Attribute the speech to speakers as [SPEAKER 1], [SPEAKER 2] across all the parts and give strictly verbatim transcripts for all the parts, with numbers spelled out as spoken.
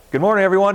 [SPEAKER 1] Good morning, everyone.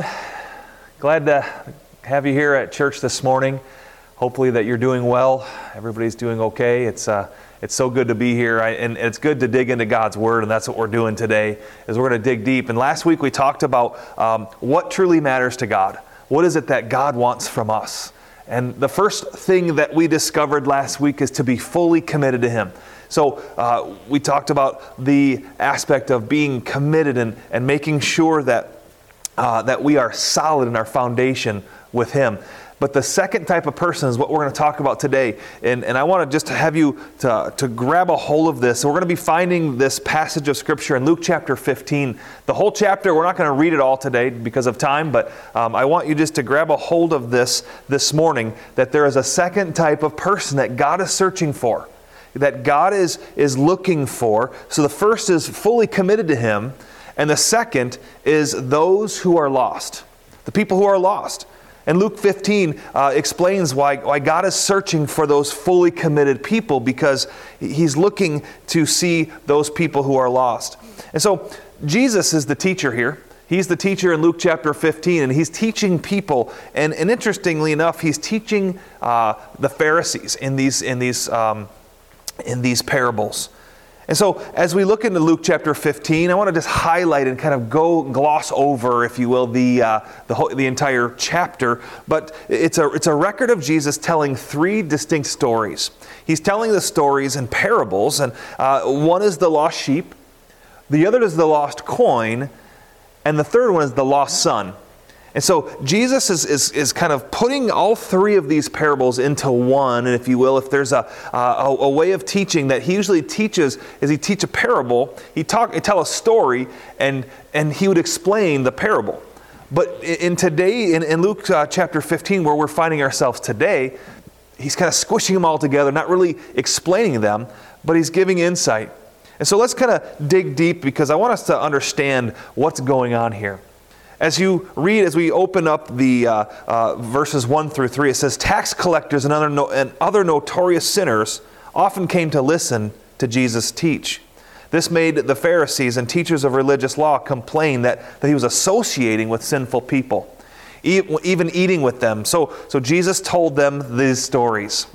[SPEAKER 1] Glad to have you here at church this morning. Hopefully that you're doing well. Everybody's doing okay. It's uh, it's so good to be here, I, and it's good to dig into God's Word, and that's what we're doing today, is we're going to dig deep. And last week we talked about um, what truly matters to God. What is it that God wants from us? And the first thing that we discovered last week is to be fully committed to Him. So uh, we talked about the aspect of being committed and, and making sure that Uh, that we are solid in our foundation with Him. But the second type of person is what we're going to talk about today. And, and I want to just have you to, to grab a hold of this. So we're going to be finding this passage of Scripture in Luke chapter fifteen. The whole chapter, we're not going to read it all today because of time, but um, I want you just to grab a hold of this this morning, that there is a second type of person that God is searching for, that God is, is looking for. So the first is fully committed to Him. And the second is those who are lost, the people who are lost. And Luke fifteen uh, explains why, why God is searching for those fully committed people, because He's looking to see those people who are lost. And so Jesus is the teacher here. He's the teacher in Luke chapter fifteen, and He's teaching people. And, and interestingly enough, He's teaching uh, the Pharisees in these, in these, um, in these parables. And so as we look into Luke chapter fifteen, I want to just highlight and kind of go gloss over, if you will, the uh, the, whole, the entire chapter. But it's a it's a record of Jesus telling three distinct stories. He's telling the stories in parables, and uh, one is the lost sheep, the other is the lost coin, and the third one is the lost son. And so Jesus is, is, is kind of putting all three of these parables into one, and if you will, if there's a, a, a way of teaching that He usually teaches, is He teach a parable, He talk, He tell a story, and, and He would explain the parable. But in today, in, in Luke uh, chapter fifteen, where we're finding ourselves today, He's kind of squishing them all together, not really explaining them, but He's giving insight. And so let's kind of dig deep, because I want us to understand what's going on here. As you read, as we open up the uh, uh, verses one through three, it says, tax collectors and other, no, and other notorious sinners often came to listen to Jesus teach. This made the Pharisees and teachers of religious law complain that, that He was associating with sinful people, e- even eating with them. So, so Jesus told them these stories.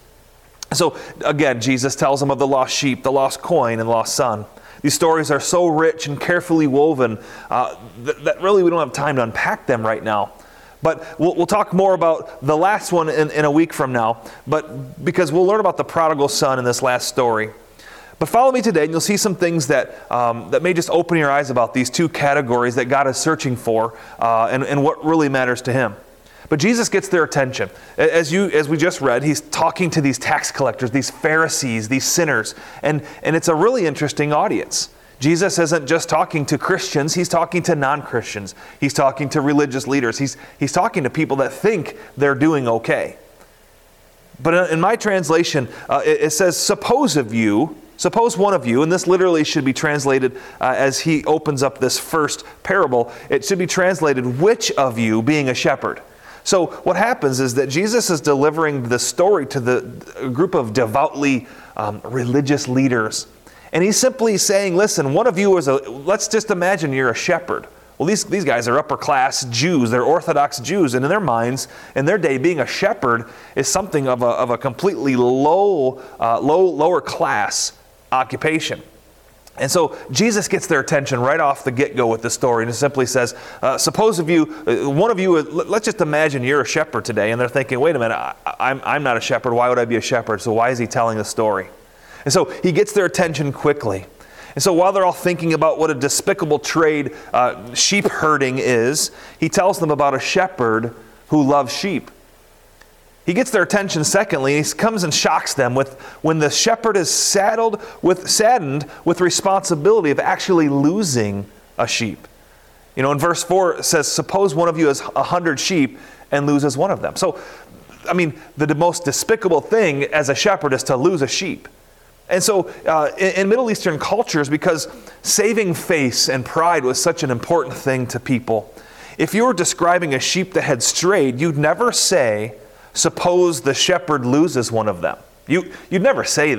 [SPEAKER 1] So again, Jesus tells them of the lost sheep, the lost coin, and the lost son. These stories are so rich and carefully woven uh, that, that really we don't have time to unpack them right now. But we'll, we'll talk more about the last one in, in a week from now, but because we'll learn about the prodigal son in this last story. But follow me today, and you'll see some things that um, that may just open your eyes about these two categories that God is searching for, uh, and, and what really matters to Him. But Jesus gets their attention. As you, as we just read, He's talking to these tax collectors, these Pharisees, these sinners. And, and it's a really interesting audience. Jesus isn't just talking to Christians, He's talking to non-Christians. He's talking to religious leaders. He's, he's talking to people that think they're doing okay. But in my translation, uh, it, it says, suppose of you, suppose one of you, and this literally should be translated uh, as He opens up this first parable, it should be translated, which of you being a shepherd? So what happens is that Jesus is delivering the story to the group of devoutly um, religious leaders. And He's simply saying, listen, one of you is a, let's just imagine you're a shepherd. Well, these, these guys are upper class Jews. They're Orthodox Jews. And in their minds, in their day, being a shepherd is something of a, of a completely low, uh, low, lower class occupation. And so Jesus gets their attention right off the get-go with the story, and it simply says, uh, suppose of you, uh, one of you, uh, let's just imagine you're a shepherd today, and they're thinking, wait a minute, I, I'm, I'm not a shepherd, why would I be a shepherd? So why is He telling the story? And so He gets their attention quickly. And so while they're all thinking about what a despicable trade uh, sheep herding is, He tells them about a shepherd who loves sheep. He gets their attention secondly, He comes and shocks them with when the shepherd is saddled with, saddened with responsibility of actually losing a sheep. You know, in verse four it says, suppose one of you has a hundred sheep and loses one of them. So, I mean, the, the most despicable thing as a shepherd is to lose a sheep. And so uh, in, in Middle Eastern cultures, because saving face and pride was such an important thing to people, if you were describing a sheep that had strayed, you'd never say, suppose the shepherd loses one of them. You, you'd never say that.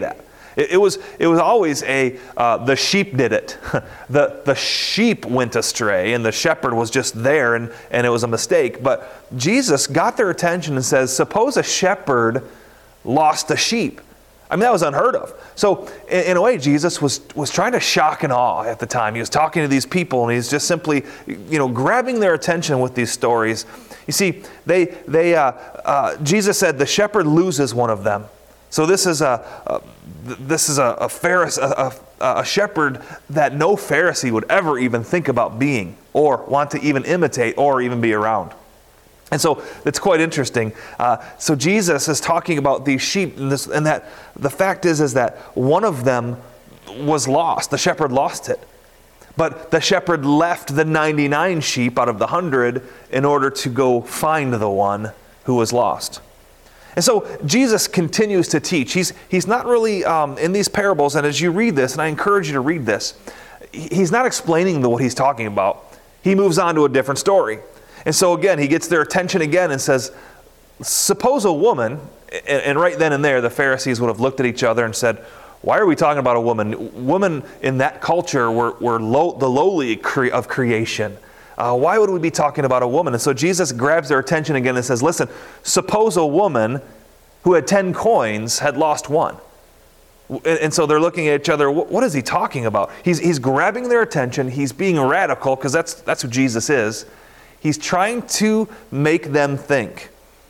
[SPEAKER 1] It, it was it was always a uh, the sheep did it. the the sheep went astray, and the shepherd was just there, and and it was a mistake. But Jesus got their attention and says, suppose a shepherd lost a sheep. I mean, that was unheard of. So in, in a way, Jesus was was trying to shock and awe at the time. He was talking to these people, and he's just simply, you know, grabbing their attention with these stories. You see, they they uh, uh, Jesus said the shepherd loses one of them. So this is a, a this is a, a Pharisee, a, a, a shepherd that no Pharisee would ever even think about being, or want to even imitate, or even be around. And so it's quite interesting. Uh, so Jesus is talking about these sheep, and, this, and that the fact is is that one of them was lost. The shepherd lost it, but the shepherd left the ninety-nine sheep out of the hundred in order to go find the one who was lost. And so Jesus continues to teach. He's he's not really um, in these parables, and as you read this, and I encourage you to read this, he's not explaining the, what he's talking about. He moves on to a different story. And so again, he gets their attention again and says, suppose a woman, and, and right then and there, the Pharisees would have looked at each other and said, why are we talking about a woman? Women in that culture were, were low, the lowly cre- of creation. Uh, why would we be talking about a woman? And so Jesus grabs their attention again and says, listen, suppose a woman who had ten coins had lost one. And, and so they're looking at each other, what, what is he talking about? He's, he's grabbing their attention. He's being radical, because that's, that's who Jesus is. He's trying to make them think.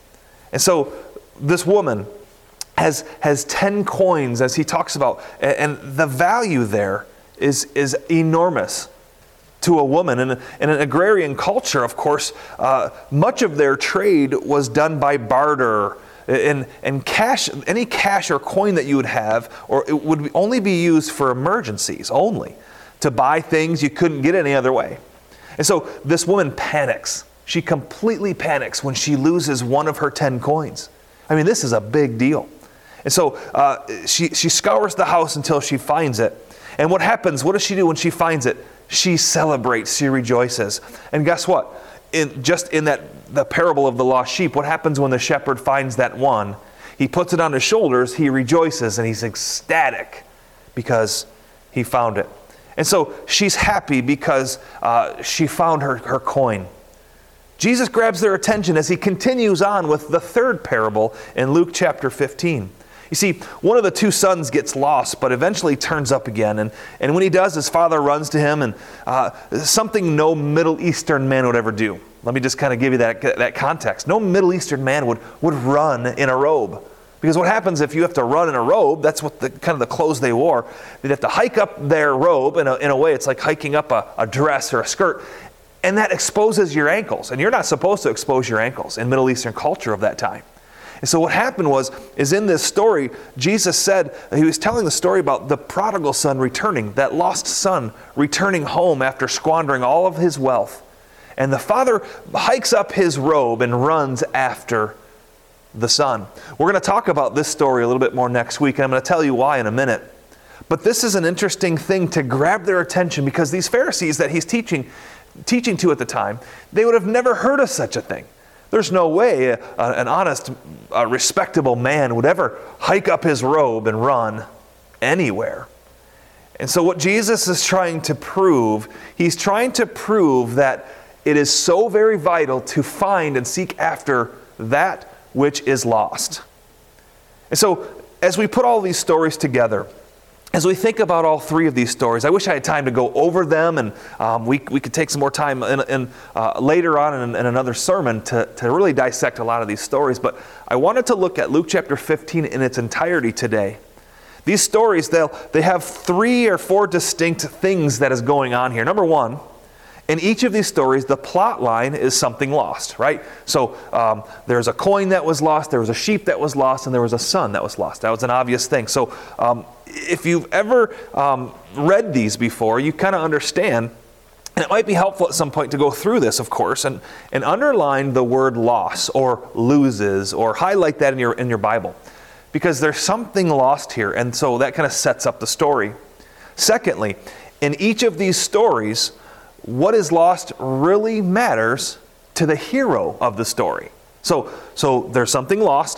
[SPEAKER 1] And so this woman has has ten coins, as he talks about, and, and the value there is, is enormous to a woman. And in an agrarian culture, of course, uh, much of their trade was done by barter. And, and cash, any cash or coin that you would have, or it would only be used for emergencies only, to buy things you couldn't get any other way. And so this woman panics. She completely panics when she loses one of her ten coins. I mean, this is a big deal. And so uh, she, she scours the house until she finds it. And what happens? What does she do when she finds it? She celebrates. She rejoices. And guess what? In, just in that the parable of the lost sheep, what happens when the shepherd finds that one? He puts it on his shoulders. He rejoices, and he's ecstatic because he found it. And so she's happy because uh, she found her, her coin. Jesus grabs their attention as he continues on with the third parable in Luke chapter fifteen. You see, one of the two sons gets lost, but eventually turns up again. And, and when he does, his father runs to him, and uh, something no Middle Eastern man would ever do. Let me just kind of give you that, that context. No Middle Eastern man would, would run in a robe. Because what happens if you have to run in a robe, that's what the kind of the clothes they wore. They'd have to hike up their robe. In a, in a way, it's like hiking up a, a dress or a skirt. And that exposes your ankles. And you're not supposed to expose your ankles in Middle Eastern culture of that time. And so what happened was, is in this story, Jesus said, he was telling the story about the prodigal son returning, that lost son returning home after squandering all of his wealth. And the father hikes up his robe and runs after the son. We're going to talk about this story a little bit more next week, and I'm going to tell you why in a minute. But this is an interesting thing to grab their attention, because these Pharisees that he's teaching, teaching to at the time, they would have never heard of such a thing. There's no way a, an honest, a respectable man would ever hike up his robe and run anywhere. And so what Jesus is trying to prove, he's trying to prove that it is so very vital to find and seek after that which is lost. And so as we put all these stories together, as we think about all three of these stories, I wish I had time to go over them, and um, we we could take some more time in, in, uh, later on in, in another sermon to, to really dissect a lot of these stories. But I wanted to look at Luke chapter fifteen in its entirety today. These stories, they'll, they have three or four distinct things that is going on here. Number one, in each of these stories, the plot line is something lost, right? So um, there's a coin that was lost, there was a sheep that was lost, and there was a son that was lost. That was an obvious thing. So um, if you've ever um, read these before, you kind of understand, and it might be helpful at some point to go through this, of course, and, and underline the word loss or loses, or highlight that in your in your Bible, because there's something lost here, and so that kind of sets up the story. Secondly, in each of these stories, what is lost really matters to the hero of the story. So, so there's something lost,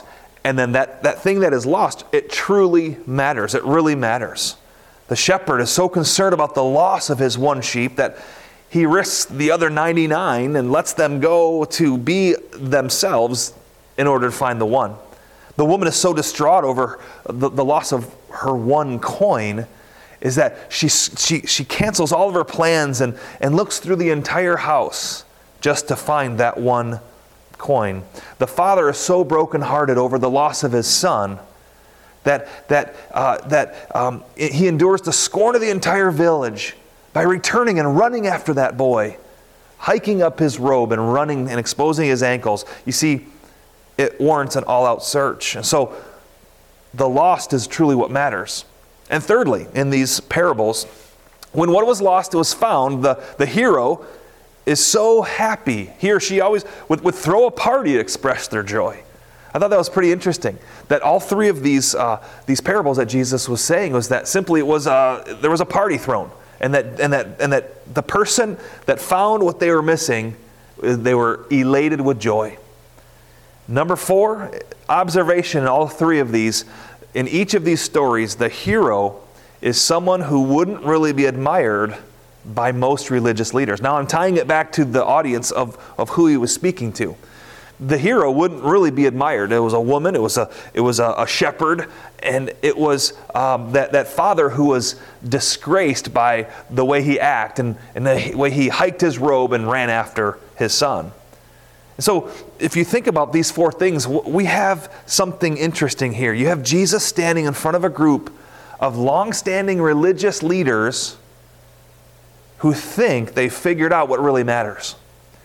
[SPEAKER 1] And then that, that thing that is lost, it truly matters. It really matters. The shepherd is so concerned about the loss of his one sheep that he risks the other ninety-nine and lets them go to be themselves in order to find the one. The woman is so distraught over the, the loss of her one coin is that she, she, she cancels all of her plans and, and looks through the entire house just to find that one coin. The father is so brokenhearted over the loss of his son that, that, uh, that um, he endures the scorn of the entire village by returning and running after that boy, hiking up his robe and running and exposing his ankles. You see, it warrants an all-out search. And so the lost is truly what matters. And thirdly, in these parables, when what was lost was found, the, the hero is so happy. He or she always would, would throw a party to express their joy. I thought that was pretty interesting, that all three of these uh, these parables that Jesus was saying was that simply it was uh, there was a party thrown. And that, and that, and that the person that found what they were missing, they were elated with joy. Number four, observation in all three of these. In each of these stories, the hero is someone who wouldn't really be admired by most religious leaders. Now I'm tying it back to the audience of, of who he was speaking to. The hero wouldn't really be admired. It was a woman, it was a it was a, a shepherd, and it was um, that, that father who was disgraced by the way he acted and, and the way he hiked his robe and ran after his son. And so if you think about these four things, we have something interesting here. You have Jesus standing in front of a group of long-standing religious leaders who think they figured out what really matters.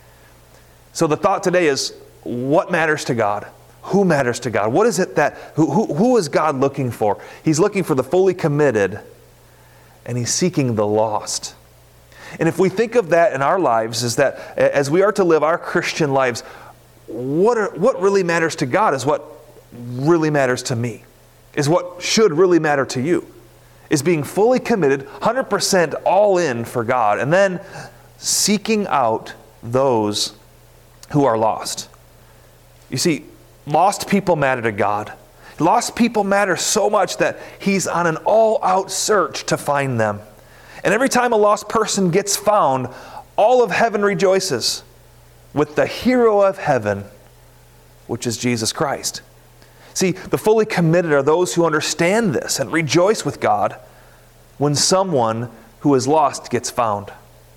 [SPEAKER 1] So the thought today is, what matters to God? Who matters to God? What is it that, who, who, who is God looking for? He's looking for the fully committed, and He's seeking the lost. And if we think of that in our lives, is that as we are to live our Christian lives, what are, what really matters to God is what really matters to me, is what should really matter to you, is being fully committed, one hundred percent all in for God, and then seeking out those who are lost. You see, lost people matter to God. Lost people matter so much that He's on an all-out search to find them. And every time a lost person gets found, all of heaven rejoices with the hero of heaven, which is Jesus Christ. See, the fully committed are those who understand this and rejoice with God when someone who is lost gets found.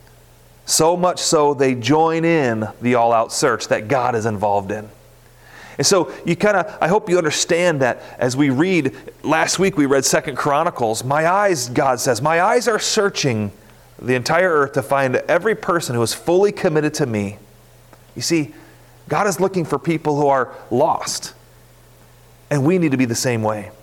[SPEAKER 1] So much so they join in the all-out search that God is involved in. And so you kind of, I hope you understand that as we read, last week we read Second Chronicles, my eyes, God says, my eyes are searching the entire earth to find every person who is fully committed to me. You see, God is looking for people who are lost. And we need to be the same way.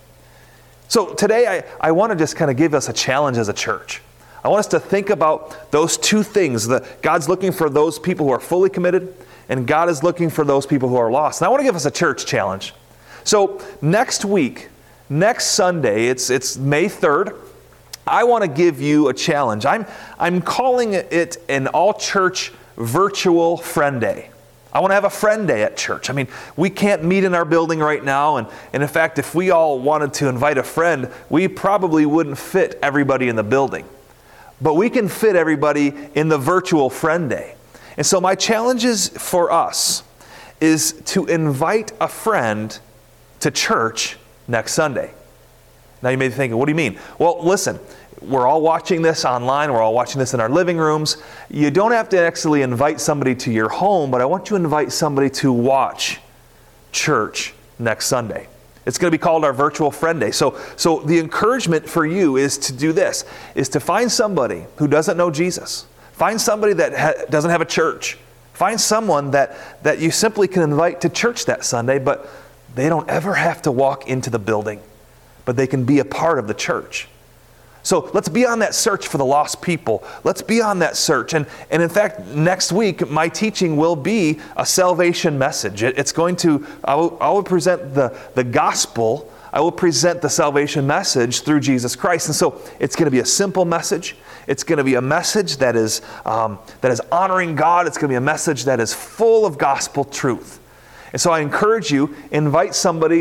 [SPEAKER 1] So today I, I want to just kind of give us a challenge as a church. I want us to think about those two things. That God's looking for those people who are fully committed, and God is looking for those people who are lost. And I want to give us a church challenge. So next week, next Sunday, it's it's May third, I want to give you a challenge. I'm, I'm calling it an all-church virtual friend day. I want to have a friend day at church. I mean, we can't meet in our building right now, and, and in fact, if we all wanted to invite a friend, we probably wouldn't fit everybody in the building. But we can fit everybody in the virtual friend day. And so my challenge is for us is to invite a friend to church next Sunday. Now you may be thinking, what do you mean? Well, listen, we're all watching this online. We're all watching this in our living rooms. You don't have to actually invite somebody to your home, but I want you to invite somebody to watch church next Sunday. It's going to be called our virtual friend day. So, so the encouragement for you is to do this, is to find somebody who doesn't know Jesus. Find somebody that ha- doesn't have a church. Find someone that, that you simply can invite to church that Sunday, but they don't ever have to walk into the building, but they can be a part of the church. So let's be on that search for the lost people. Let's be on that search. And, and in fact, next week, my teaching will be a salvation message. It, it's going to, I will, I will present the, the gospel. I will present the salvation message through Jesus Christ. And so it's going to be a simple message. It's going to be a message that is, um, that is honoring God. It's going to be a message that is full of gospel truth. And so I encourage you, invite somebody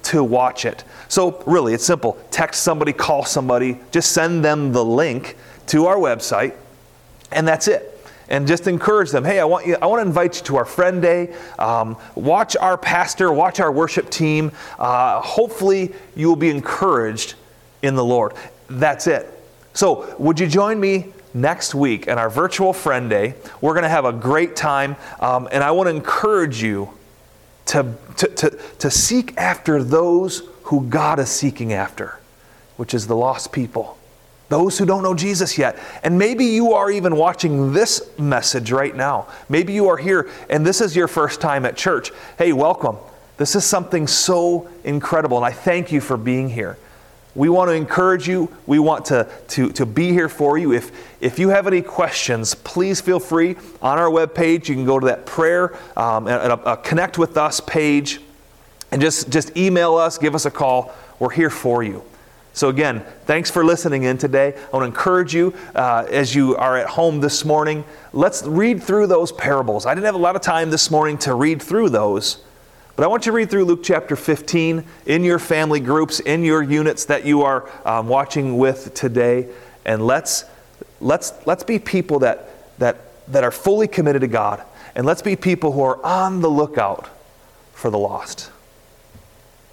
[SPEAKER 1] to watch it. So really, it's simple. Text somebody, call somebody, just send them the link to our website, and that's it. And just encourage them. Hey, I want you. I want to invite you to our friend day. Um, watch our pastor. Watch our worship team. Uh, hopefully, you will be encouraged in the Lord. That's it. So, would you join me next week at our virtual friend day? We're going to have a great time, um, and I want to encourage you to, to to to seek after those who God is seeking after, which is the lost people. Those who don't know Jesus yet. And maybe you are even watching this message right now. Maybe you are here and this is your first time at church. Hey, welcome. This is something so incredible, and I thank you for being here. We want to encourage you. We want to, to, to be here for you. If, if you have any questions, please feel free. On our webpage, you can go to that prayer, um, and a, a Connect with Us page, and just, just email us, give us a call. We're here for you. So again, thanks for listening in today. I want to encourage you uh, as you are at home this morning, let's read through those parables. I didn't have a lot of time this morning to read through those, but I want you to read through Luke chapter fifteen in your family groups, in your units that you are um, watching with today, and let's let's let's be people that that that are fully committed to God, and let's be people who are on the lookout for the lost.